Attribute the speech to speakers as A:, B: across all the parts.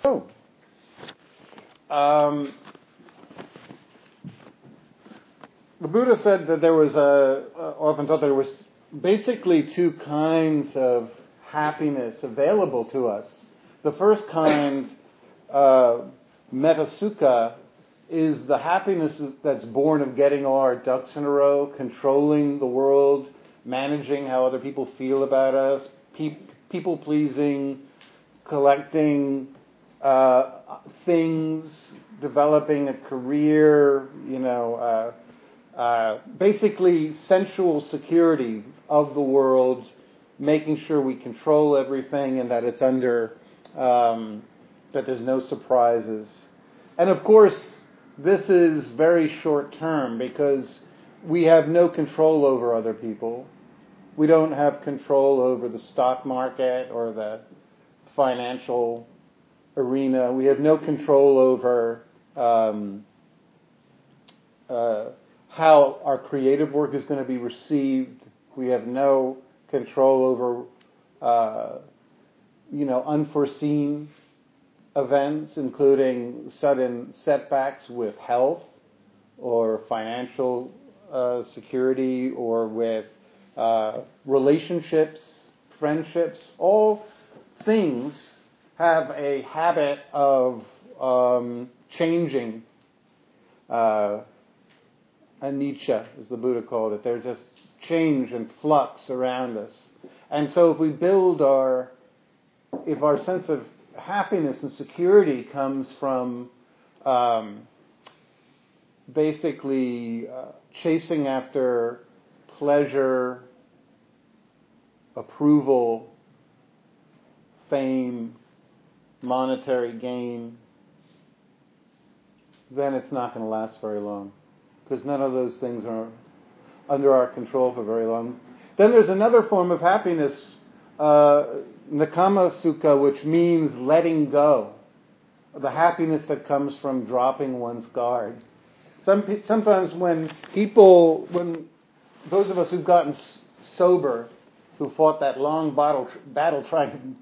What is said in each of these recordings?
A: Oh. The Buddha said that there was often thought there was basically two kinds of happiness available to us. The first kind, metasukha, is the happiness that's born of getting all our ducks in a row, controlling the world, managing how other people feel about us, people pleasing, collecting things, developing a career, basically sensual security of the world, making sure we control everything and that it's under, that there's no surprises. And of course, this is very short term because we have no control over other people. We don't have control over the stock market or the financial arena. We have no control over how our creative work is going to be received. We have no control over, unforeseen events, including sudden setbacks with health or financial security or with relationships, friendships. All things have a habit of changing. Anicca, as the Buddha called it. They're just change and flux around us. And so if our sense of happiness and security comes from basically chasing after pleasure, approval, fame, monetary gain, then it's not going to last very long, because none of those things are under our control for very long. Then there's another form of happiness, Nekkhamma Sukha, which means letting go. The happiness that comes from dropping one's guard. Sometimes when those of us who've gotten sober, who fought that long battle trying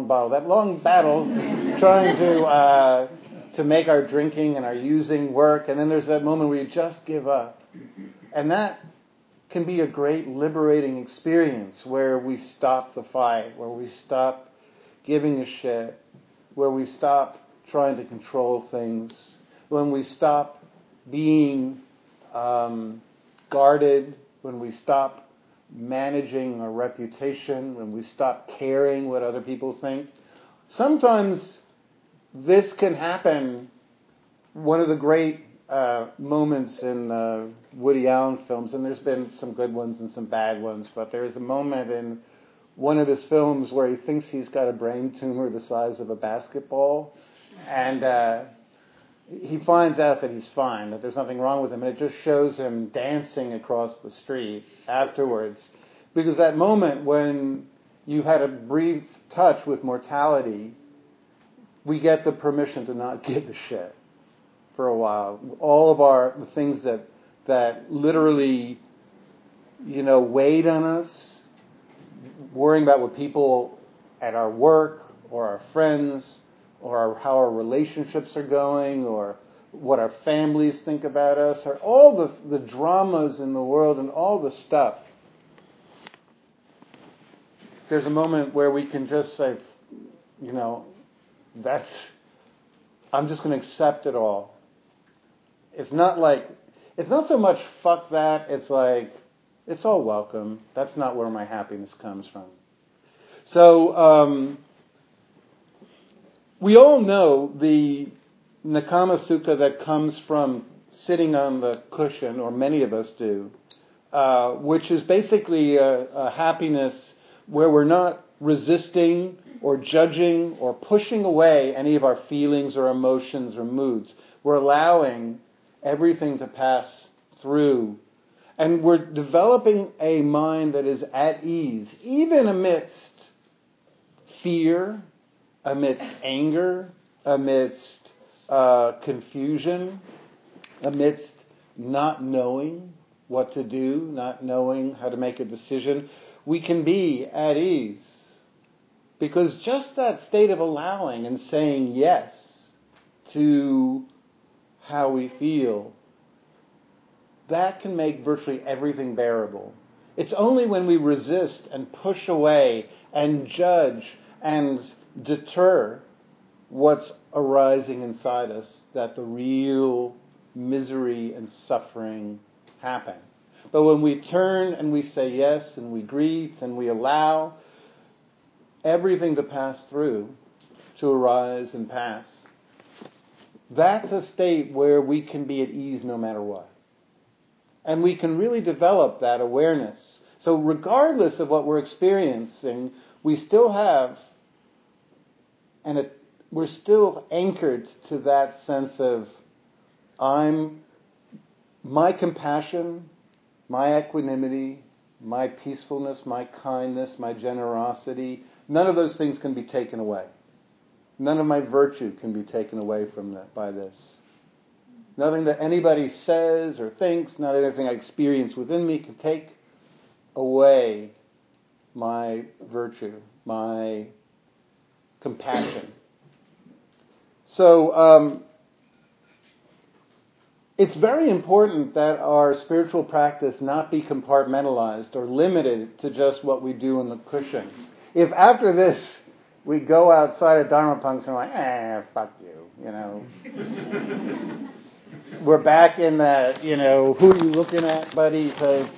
A: to make our drinking and our using work, and then there's that moment where you just give up. And that can be a great liberating experience where we stop the fight, where we stop giving a shit, where we stop trying to control things, when we stop being guarded, when we stop managing our reputation, when we stop caring what other people think. Sometimes this can happen. One of the great moments in Woody Allen films, and there's been some good ones and some bad ones, but there is a moment in one of his films where he thinks he's got a brain tumor the size of a basketball, and he finds out that he's fine, that there's nothing wrong with him, and it just shows him dancing across the street afterwards. Because that moment when you had a brief touch with mortality, we get the permission to not give a shit for a while. All of the things that literally, weighed on us, worrying about what people at our work or our friends or how our relationships are going or what our families think about us, or all the dramas in the world and all the stuff. There's a moment where we can just say, I'm just going to accept it all. It's not so much fuck that, it's like, it's all welcome. That's not where my happiness comes from. So, we all know the Nekkhamma Sukha that comes from sitting on the cushion, or many of us do, which is basically a happiness where we're not resisting or judging or pushing away any of our feelings or emotions or moods. We're allowing everything to pass through. And we're developing a mind that is at ease, even amidst fear, amidst anger, amidst confusion, amidst not knowing what to do, not knowing how to make a decision. We can be at ease. Because just that state of allowing and saying yes to how we feel, that can make virtually everything bearable. It's only when we resist and push away and judge and deter what's arising inside us that the real misery and suffering happen. But when we turn and we say yes and we greet and we allow everything to pass through, to arise and pass, that's a state where we can be at ease no matter what. And we can really develop that awareness. So regardless of what we're experiencing, we still have, we're still anchored to that sense of my compassion, my equanimity, my peacefulness, my kindness, my generosity, none of those things can be taken away. None of my virtue can be taken away from that by this. Nothing that anybody says or thinks, not anything I experience within me can take away my virtue, my compassion. So it's very important that our spiritual practice not be compartmentalized or limited to just what we do in the cushion. If after this we go outside of Dharma Punks and we're like, fuck you, we're back in that, who are you looking at, buddy, type,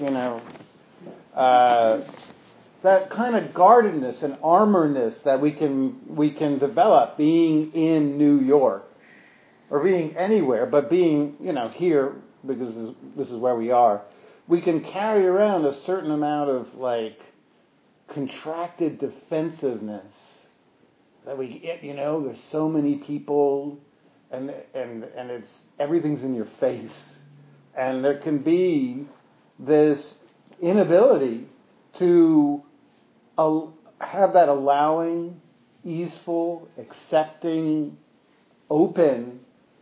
A: that kind of guardedness and armorness that we can develop being in New York or being anywhere, but being, here, because this is where we are, we can carry around a certain amount of, contracted defensiveness. That there's so many people, and it's, everything's in your face. And there can be this inability to have that allowing, easeful, accepting, open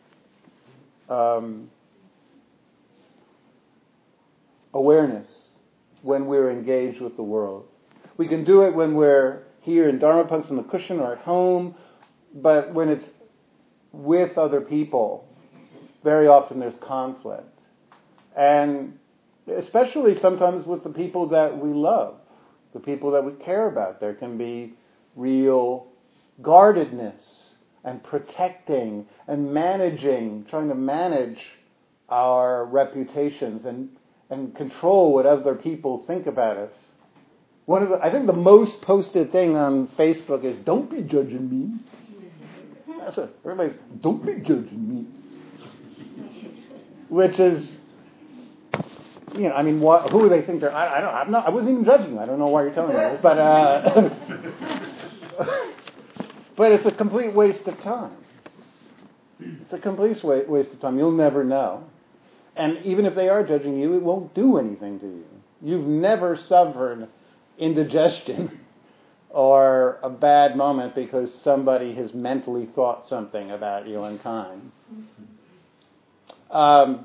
A: awareness when we're engaged with the world. We can do it when we're here in Dharma Punks on the cushion or at home, but when it's with other people, very often there's conflict. And especially sometimes with the people that we love, the people that we care about, there can be real guardedness and protecting and managing, trying to manage our reputations and control what other people think about us. I think the most posted thing on Facebook is, don't be judging me. That's it. Everybody's, don't be judging me. Which is, who do they think they're, I wasn't even judging you. I don't know why you're telling me this, but, but it's a complete waste of time. It's a complete waste of time. You'll never know. And even if they are judging you, it won't do anything to you. You've never suffered indigestion or a bad moment because somebody has mentally thought something about you unkind. But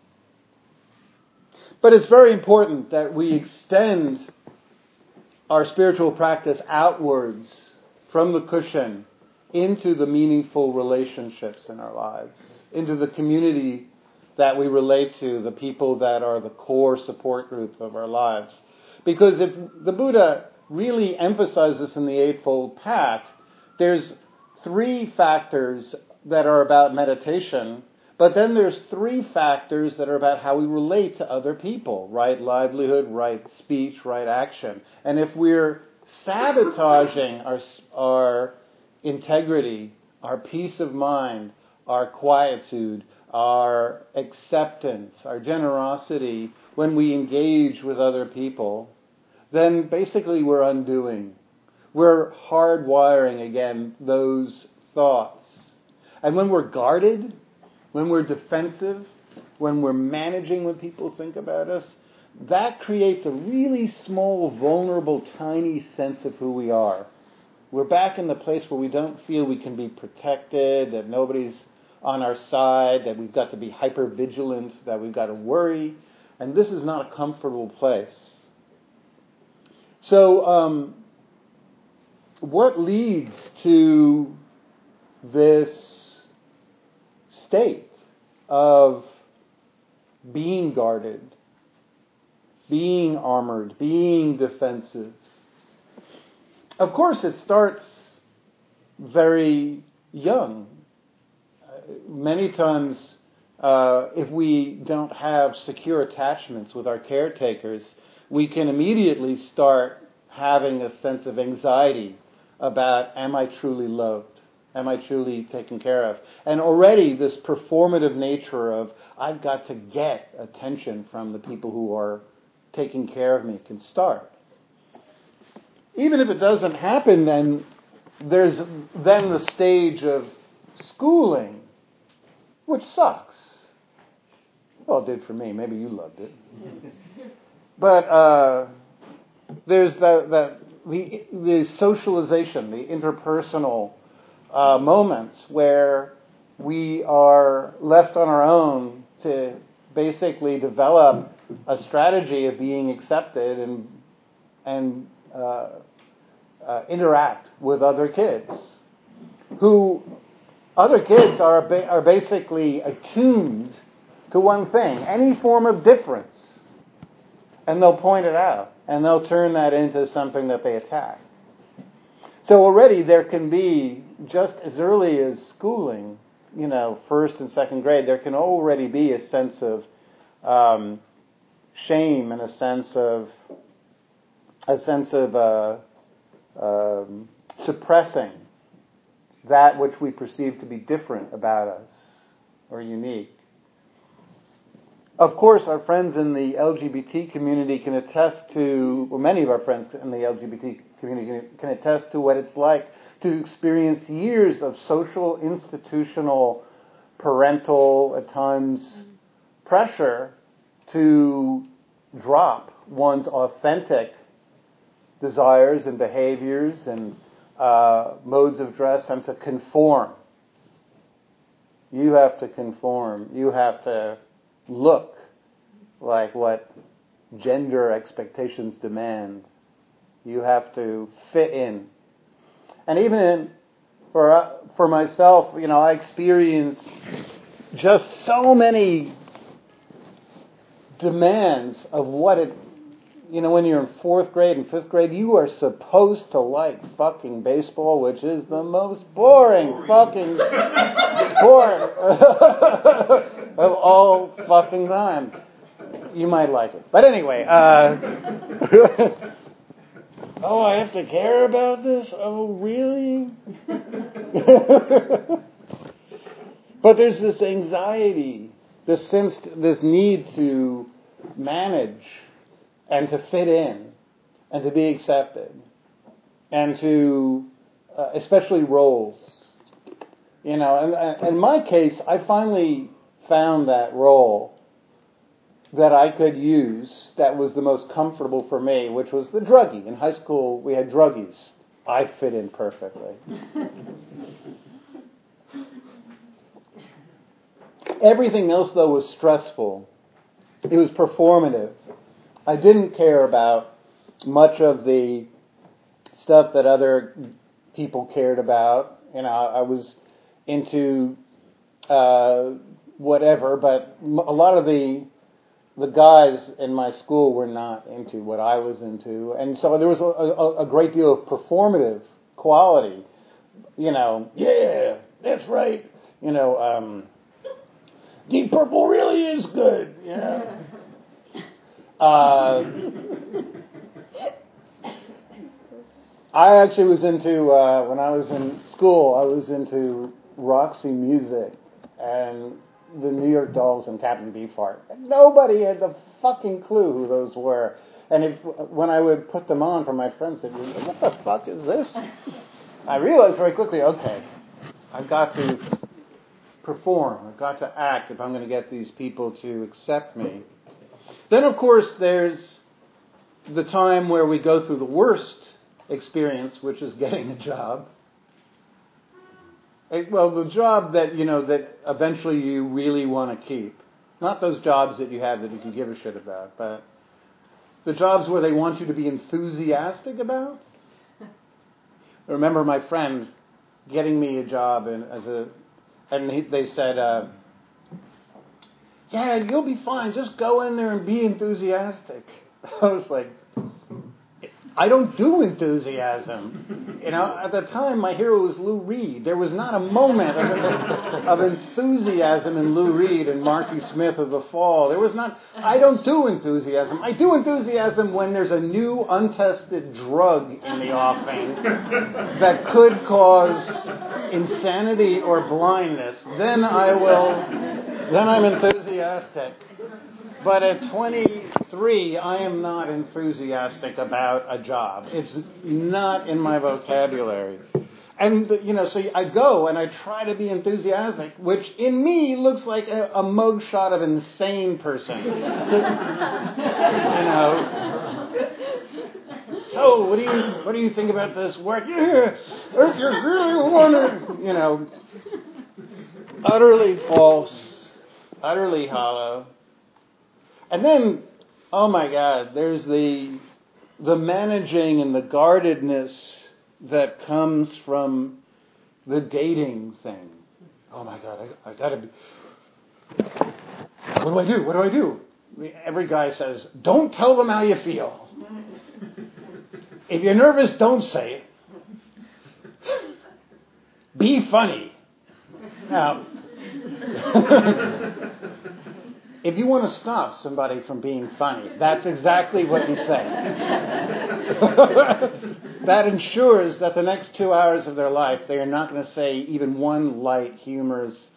A: it's very important that we extend our spiritual practice outwards from the cushion into the meaningful relationships in our lives, into the community that we relate to, the people that are the core support group of our lives. Because if the Buddha really emphasizes in the Eightfold Path, there's 3 factors that are about meditation, but then there's 3 factors that are about how we relate to other people: right livelihood, right speech, right action. And if we're sabotaging our integrity, our peace of mind, our quietude, our acceptance, our generosity when we engage with other people, then basically we're undoing. We're hardwiring again those thoughts. And when we're guarded, when we're defensive, when we're managing what people think about us, that creates a really small, vulnerable, tiny sense of who we are. We're back in the place where we don't feel we can be protected, that nobody's on our side, that we've got to be hyper vigilant, that we've got to worry. And this is not a comfortable place. So what leads to this state of being guarded, being armored, being defensive? Of course, it starts very young. Many times, if we don't have secure attachments with our caretakers, we can immediately start having a sense of anxiety about, am I truly loved? Am I truly taken care of? And already this performative nature of, I've got to get attention from the people who are taking care of me can start. Even if it doesn't happen, then there's then the stage of schooling, which sucks. Well, it did for me. Maybe you loved it. But there's the socialization, the interpersonal moments where we are left on our own to basically develop a strategy of being accepted and interact with other kids, who other kids are basically attuned to one thing, any form of difference, and they'll point it out, and they'll turn that into something that they attack. So already there can be, just as early as schooling, first and second grade, there can already be a sense of shame and a sense of suppressing that which we perceive to be different about us or unique. Of course, our friends in the LGBT community can attest to, or many of our friends in the LGBT community can attest to what it's like to experience years of social, institutional, parental, at times, pressure to drop one's authentic desires and behaviors and modes of dress and to conform. You have to conform. You have to look like what gender expectations demand. You have to fit in. And even for myself, I experienced just so many demands of what it, when you're in 4th grade and 5th grade, you are supposed to like fucking baseball, which is the most boring fucking sport of all fucking time. You might like it. But anyway, oh, I have to care about this? Oh, really? But there's this anxiety, this need to manage and to fit in and to be accepted and to, especially roles. And in my case, I finally found that role that I could use that was the most comfortable for me, which was the druggie. In high school, we had druggies. I fit in perfectly. Everything else, though, was stressful. It was performative. I didn't care about much of the stuff that other people cared about. I was into whatever, but a lot of the guys in my school were not into what I was into. And so there was a great deal of performative quality. Yeah, that's right. Deep Purple really is good. Yeah. I actually was into, when I was in school, I was into Roxy Music and the New York Dolls and Captain Beefheart. And nobody had the fucking clue who those were. And when I would put them on for my friends, they'd be like, what the fuck is this? I realized very quickly, okay, I've got to perform. I've got to act if I'm going to get these people to accept me. Then, of course, there's the time where we go through the worst experience, which is getting a job. Well, the job that, that eventually you really want to keep. Not those jobs that you have that you can give a shit about, but the jobs where they want you to be enthusiastic about. I remember my friend getting me a job they said, yeah, you'll be fine. Just go in there and be enthusiastic. I was like, I don't do enthusiasm. At the time, my hero was Lou Reed. There was not a moment of enthusiasm in Lou Reed and Marky Smith of The Fall. I don't do enthusiasm. I do enthusiasm when there's a new untested drug in the offing that could cause insanity or blindness. Then I'm enthusiastic. But at 23, I am not enthusiastic about a job. It's not in my vocabulary. And, so I go and I try to be enthusiastic, which in me looks like a mugshot of an insane person. So, what do you think about this work? Yeah, if you really want to, utterly false, utterly hollow. And then, oh my God, there's the managing and the guardedness that comes from the dating thing. Oh my God, I gotta be. What do I do? Every guy says, don't tell them how you feel. If you're nervous, don't say it. Be funny. Now, if you want to stop somebody from being funny, that's exactly what you say. That ensures that the next 2 hours of their life, they are not going to say even one light, humorous,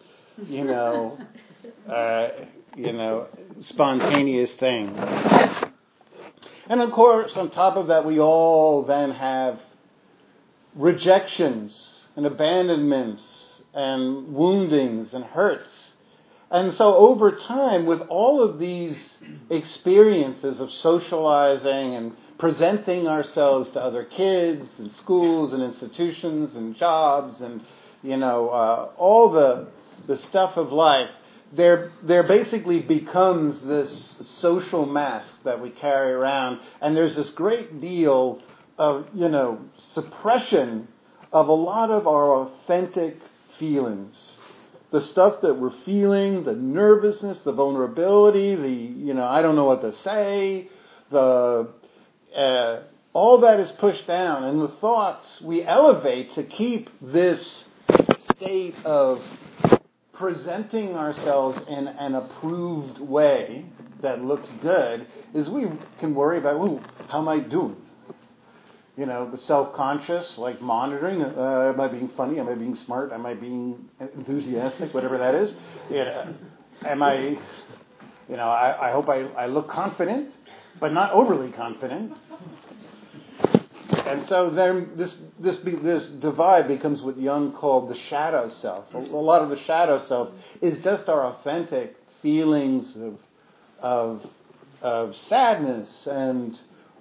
A: spontaneous thing. And of course, on top of that, we all then have rejections and abandonments and woundings and hurts. And so over time, with all of these experiences of socializing and presenting ourselves to other kids and schools and institutions and jobs and, all the stuff of life, there basically becomes this social mask that we carry around. And there's this great deal of, suppression of a lot of our authentic feelings. The stuff that we're feeling, the nervousness, the vulnerability, I don't know what to say, all that is pushed down. And the thoughts we elevate to keep this state of presenting ourselves in an approved way that looks good is we can worry about, how am I doing? The self-conscious, like monitoring, am I being funny? Am I being smart? Am I being enthusiastic? Whatever that is. Am I, I hope I look confident, but not overly confident. And so then this divide becomes what Jung called the shadow self. A lot of the shadow self is just our authentic feelings of sadness and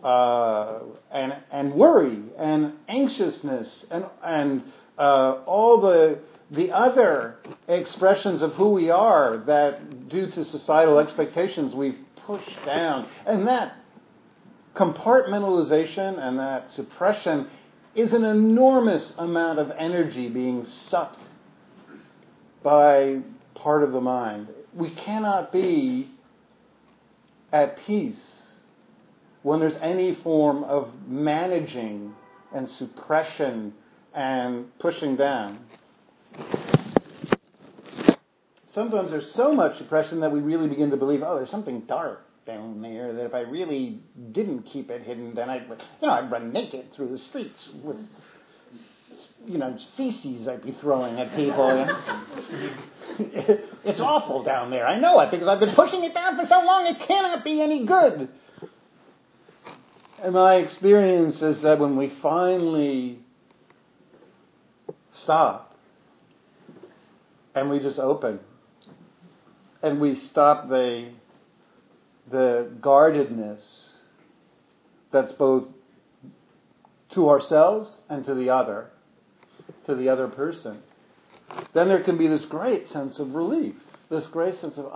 A: worry and anxiousness and all the other expressions of who we are that, due to societal expectations, we've pushed down. And that compartmentalization and that suppression is an enormous amount of energy being sucked by part of the mind. We cannot be at peace when there's any form of managing and suppression and pushing down. Sometimes there's so much suppression that we really begin to believe, there's something dark down there, that if I really didn't keep it hidden, then I'd run naked through the streets with, feces I'd be throwing at people. It's awful down there. I know it because I've been pushing it down for so long, it cannot be any good. And my experience is that when we finally stop and we just open and we stop the guardedness that's both to ourselves and to the other person, then there can be this great sense of relief, this great sense of,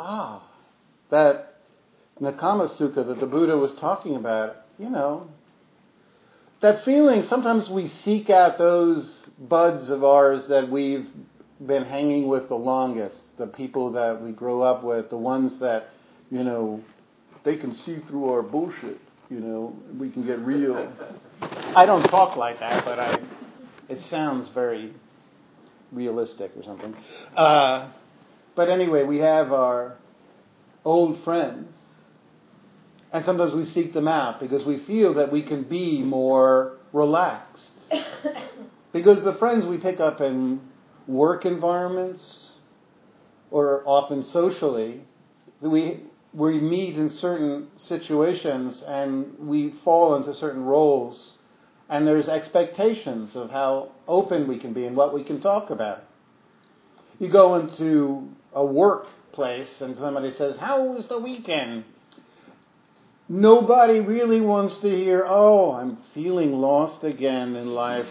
A: that Nakama Sukha that the Buddha was talking about, that feeling, sometimes we seek out those buds of ours that we've been hanging with the longest, the people that we grew up with, the ones that, they can see through our bullshit, we can get real. I don't talk like that, but it sounds very realistic or something. But anyway, we have our old friends, and sometimes we seek them out because we feel that we can be more relaxed. Because the friends we pick up in work environments or often socially, we meet in certain situations and we fall into certain roles, and there's expectations of how open we can be and what we can talk about. You go into a workplace and somebody says, "How was the weekend?" Nobody really wants to hear, "Oh, I'm feeling lost again in life.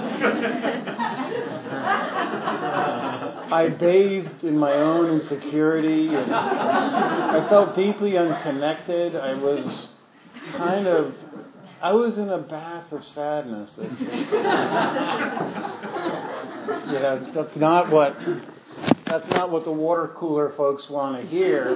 A: I bathed in my own insecurity and I felt deeply unconnected. I was in a bath of sadness this week." That's not what the water cooler folks want to hear.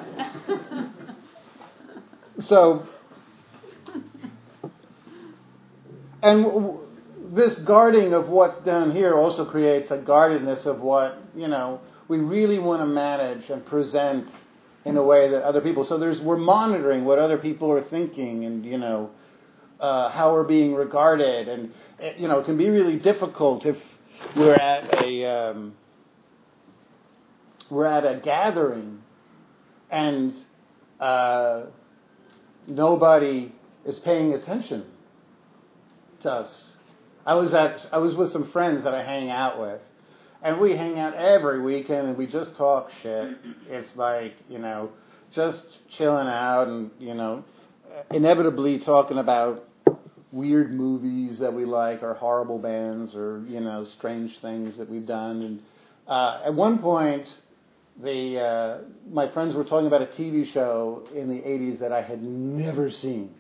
A: And this guarding of what's down here also creates a guardedness of what, we really want to manage and present in a way that other people. So we're monitoring what other people are thinking and, how we're being regarded. And, it can be really difficult if we're at a gathering and nobody is paying attention to us. I was with some friends that I hang out with, and we hang out every weekend and we just talk shit. It's like, just chilling out and, inevitably talking about weird movies that we like or horrible bands or, strange things that we've done. And at one point, my friends were talking about a TV show in the 80s that I had never seen.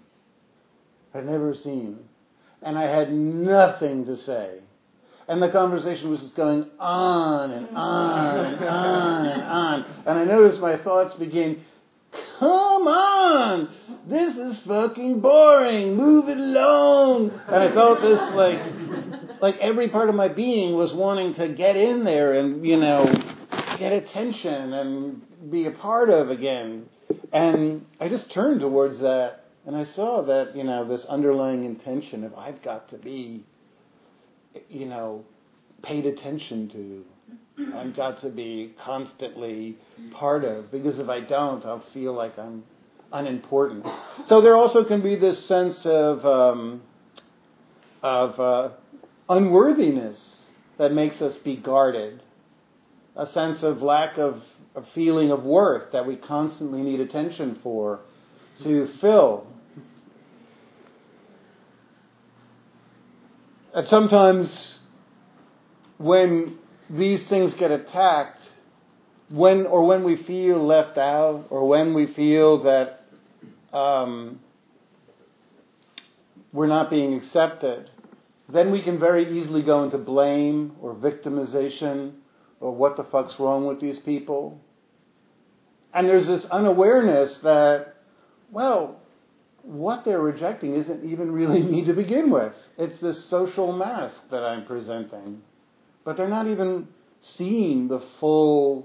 A: And I had nothing to say. And the conversation was just going on and on and on and on. And I noticed my thoughts begin, "Come on! This is fucking boring! Move it along!" And I felt this like every part of my being was wanting to get in there and, get attention and be a part of again. And I just turned towards that. And I saw that, this underlying intention of I've got to be, paid attention to. I've got to be constantly part of. Because if I don't, I'll feel like I'm unimportant. So there also can be this sense of unworthiness that makes us be guarded. A sense of lack of a feeling of worth that we constantly need attention for, to fill. And sometimes when these things get attacked, when we feel left out, or when we feel that we're not being accepted, then we can very easily go into blame or victimization or what the fuck's wrong with these people. And there's this unawareness that, what they're rejecting isn't even really me to begin with. It's this social mask that I'm presenting. But they're not even seeing the full,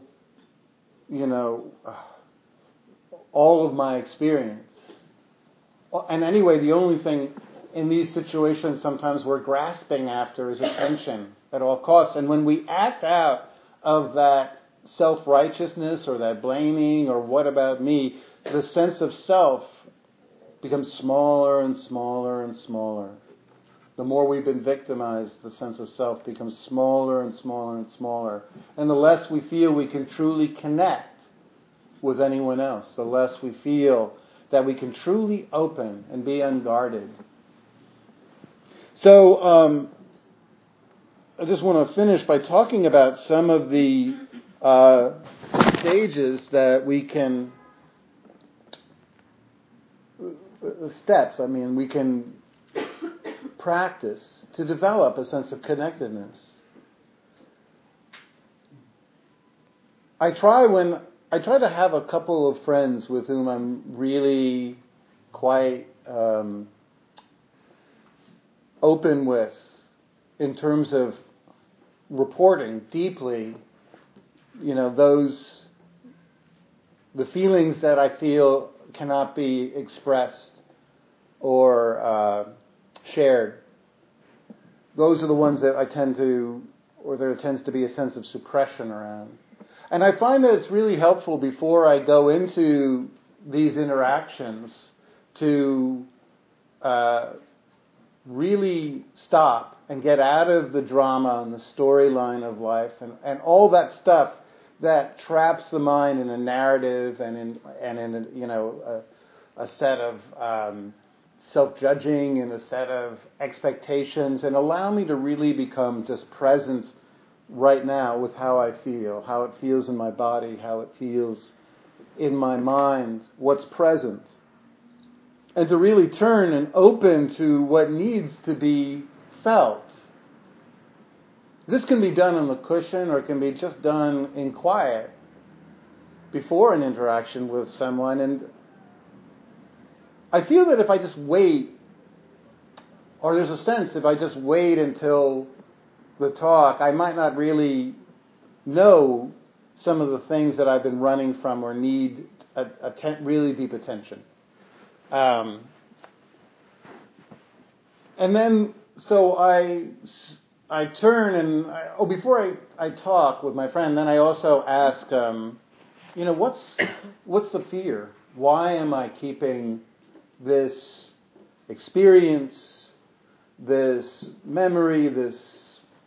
A: all of my experience. And anyway, the only thing in these situations sometimes we're grasping after is attention at all costs. And when we act out of that self-righteousness or that blaming or what about me, the sense of self becomes smaller and smaller and smaller. The more we've been victimized, the sense of self becomes smaller and smaller and smaller. And the less we feel we can truly connect with anyone else, the less we feel that we can truly open and be unguarded. So I just want to finish by talking about some of the stages that we can, the steps. I mean, we can practice to develop a sense of connectedness. I try to have a couple of friends with whom I'm really quite open with in terms of reporting deeply, the feelings that I feel cannot be expressed or shared. Those are the ones that there tends to be a sense of suppression around. And I find that it's really helpful before I go into these interactions to really stop and get out of the drama and the storyline of life and all that stuff that traps the mind in a narrative and in a set of self-judging and a set of expectations, and allow me to really become just present right now with how I feel, how it feels in my body, how it feels in my mind, what's present. And to really turn and open to what needs to be felt. This can be done on the cushion, or it can be just done in quiet before an interaction with someone. And I feel that if I just wait, or there's a sense if I just wait until the talk, I might not really know some of the things that I've been running from or need really deep attention. And then, so I turn and, before I talk with my friend, then I also ask, what's the fear? Why am I keeping this experience, this memory, this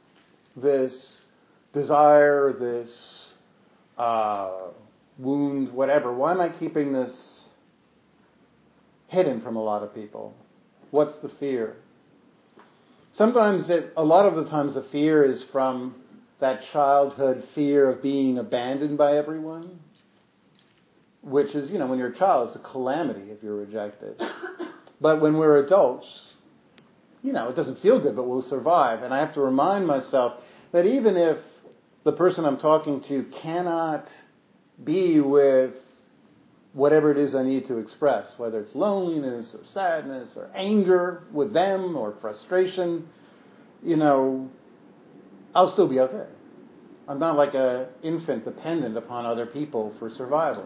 A: desire, this wound, whatever? Why am I keeping this hidden from a lot of people? What's the fear? A lot of the times the fear is from that childhood fear of being abandoned by everyone, which is, when you're a child, it's a calamity if you're rejected. But when we're adults, it doesn't feel good, but we'll survive. And I have to remind myself that even if the person I'm talking to cannot be with whatever it is I need to express, whether it's loneliness or sadness or anger with them or frustration, I'll still be okay. I'm not like an infant dependent upon other people for survival.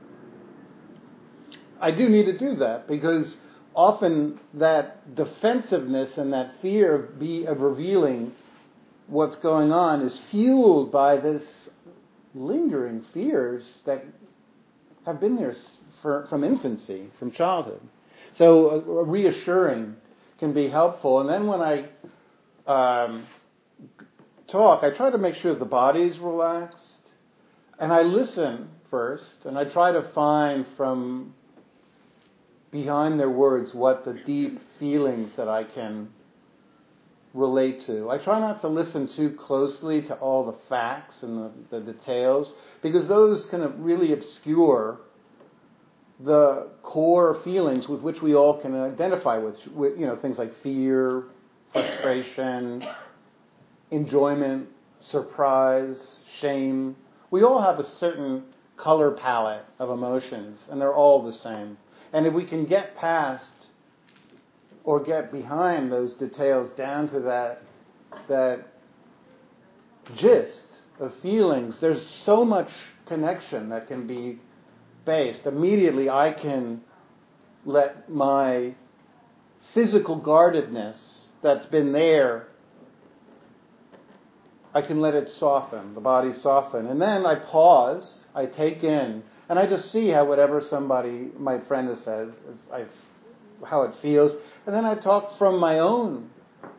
A: I do need to do that because often that defensiveness and that fear of revealing what's going on is fueled by this lingering fears that have been there from infancy, from childhood. So a reassuring can be helpful. And then when I talk, I try to make sure the body's relaxed. And I listen first, and I try to find from behind their words what the deep feelings that I can relate to. I try not to listen too closely to all the facts and the details, because those can really obscure the core feelings with which we all can identify with things like fear, frustration, enjoyment, surprise, shame. We all have a certain color palette of emotions, and they're all the same. And if we can get past or get behind those details down to that gist of feelings, there's so much connection that can be based. Immediately I can let my physical guardedness that's been there, I can let it soften, the body soften. And then I pause, I take in, and I just see how whatever my friend says, how it feels. And then I talk from my own,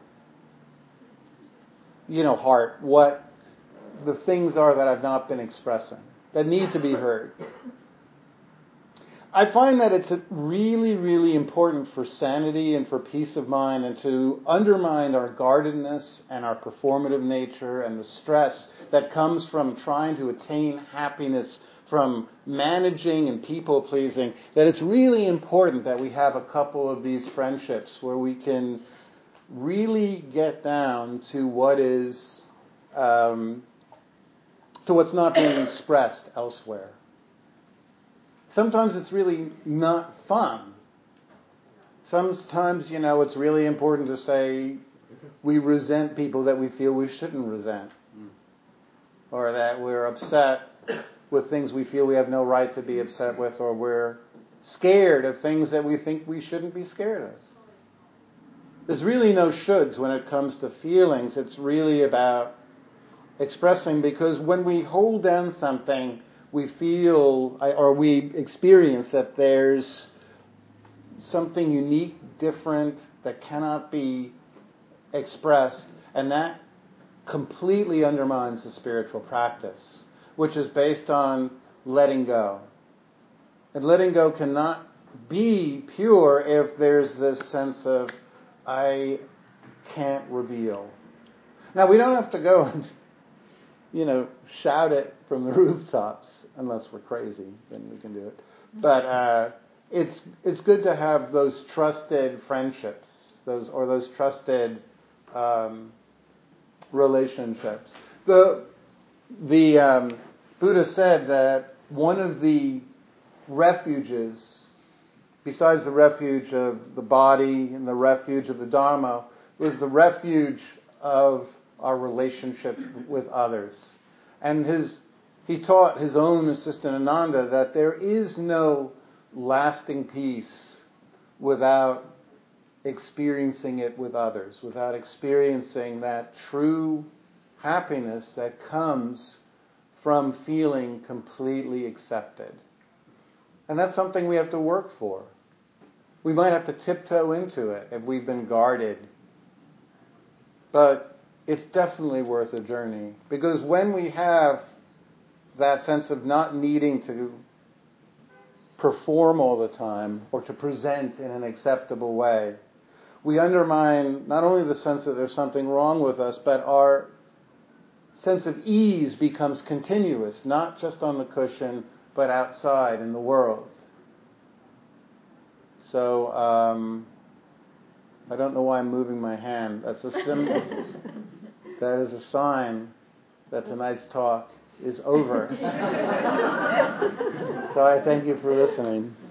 A: heart, what the things are that I've not been expressing, that need to be heard. I find that it's really, really important for sanity and for peace of mind, and to undermine our guardedness and our performative nature and the stress that comes from trying to attain happiness, from managing and people-pleasing, that it's really important that we have a couple of these friendships where we can really get down to what is, to what's not being expressed elsewhere. Sometimes it's really not fun. Sometimes, it's really important to say we resent people that we feel we shouldn't resent. Or that we're upset with things we feel we have no right to be upset with, or we're scared of things that we think we shouldn't be scared of. There's really no shoulds when it comes to feelings. It's really about expressing, because when we hold down something, we feel, or we experience that there's something unique, different, that cannot be expressed, and that completely undermines the spiritual practice, which is based on letting go. And letting go cannot be pure if there's this sense of, I can't reveal. Now, we don't have to go and, shout it from the rooftops, unless we're crazy, then we can do it. But it's good to have those trusted friendships, those trusted relationships. The Buddha said that one of the refuges, besides the refuge of the body and the refuge of the Dharma, was the refuge of our relationship with others. And he taught his own assistant Ananda that there is no lasting peace without experiencing it with others, without experiencing that true happiness that comes from feeling completely accepted. And that's something we have to work for. We might have to tiptoe into it if we've been guarded. But it's definitely worth a journey. Because when we have that sense of not needing to perform all the time or to present in an acceptable way, we undermine not only the sense that there's something wrong with us, but our sense of ease becomes continuous, not just on the cushion, but outside in the world. So, I don't know why I'm moving my hand. That's a symbol. That is a sign that tonight's talk is over. So I thank you for listening.